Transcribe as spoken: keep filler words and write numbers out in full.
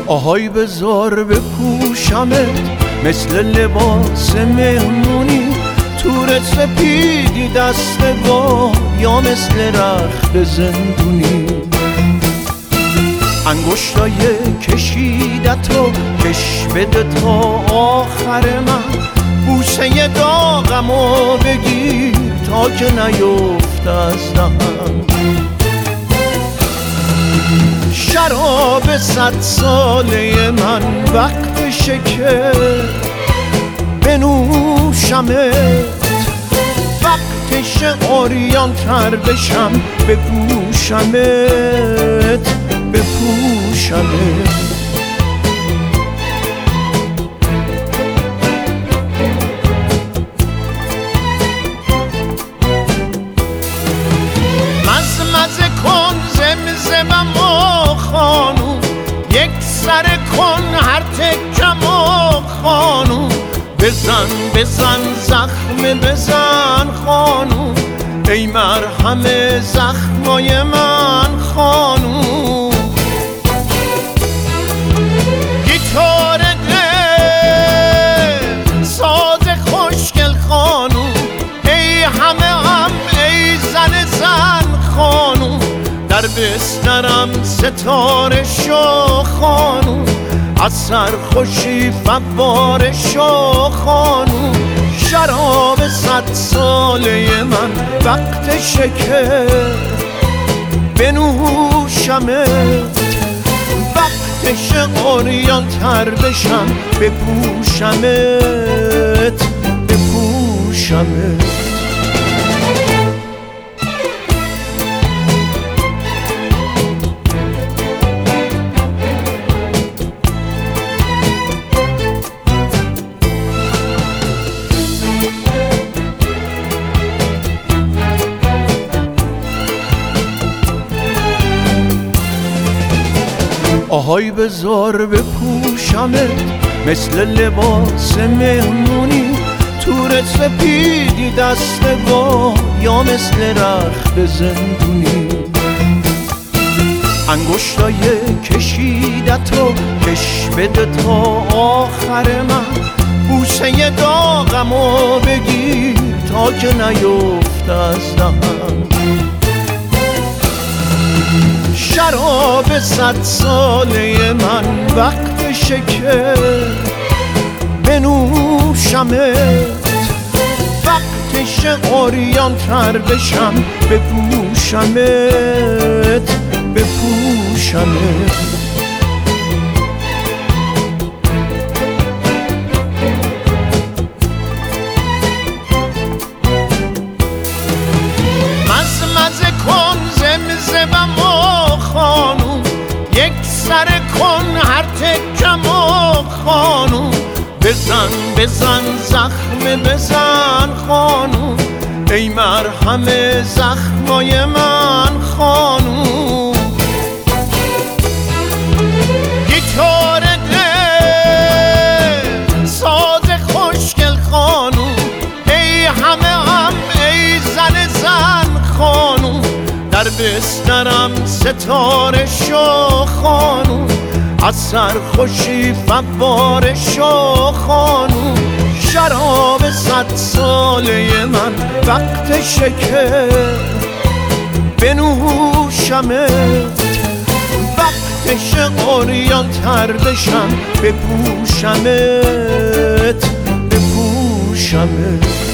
آهای بذار بپوشمت مثل لباس مهمونی، تور سپیدی دست با یا مثل رخت زندونی. انگشتای کشیدتو کش بده تا آخر من، بوسه داغمو بگیر تا که نیفت از دهن. شراب صد ساله من وقتشه که بنوشمت، وقتشه عریان تر بشم بپوشمت بپوشمت. مزمزه کن زمزمم و خانوم، یک سر کن هر تکم و خانوم. بزن بزن زخم بزن خانوم، ای مرهم زخمای من خانوم. گیتار دل ساز خوشگل خانوم، ای همه هم ای زن زن خانوم. در بسترم ستاره شو خانوم، از سرخوشی فواره شو خانوم. شراب صد ساله من وقتشه که بنوشمت، وقتشه عریان تر بشم بپوشمت بپوشمت. آهای بذار بپوشمت مثل لباس مهمونی، تور سپیدی دست با یا مثل رخت زندونی. انگشتای کشیدتو کش بده تا آخر من، بوسه داغمو بگیر تا که نیفت از دهن. شراب صد ساله من وقتشه که بنوشمت، وقتشه عریان تر بشم بپوشمت بپوشمت. مزمزه کن زمزمم و خانوم، یک سر کن هر تکم و خانوم. بزن بزن زخم بزن خانوم، ای مرهم زخمای من خانوم. گیتار دل ساز خوشگل خانوم، ای همه هم ای زن زن خانوم. در بسترم ستاره شو خانوم، از سرخوشی فواره شو خانوم. شراب صد ساله من وقتشه که بنوشمت، وقتشه عریان تر بشم بپوشمت بپوشمت.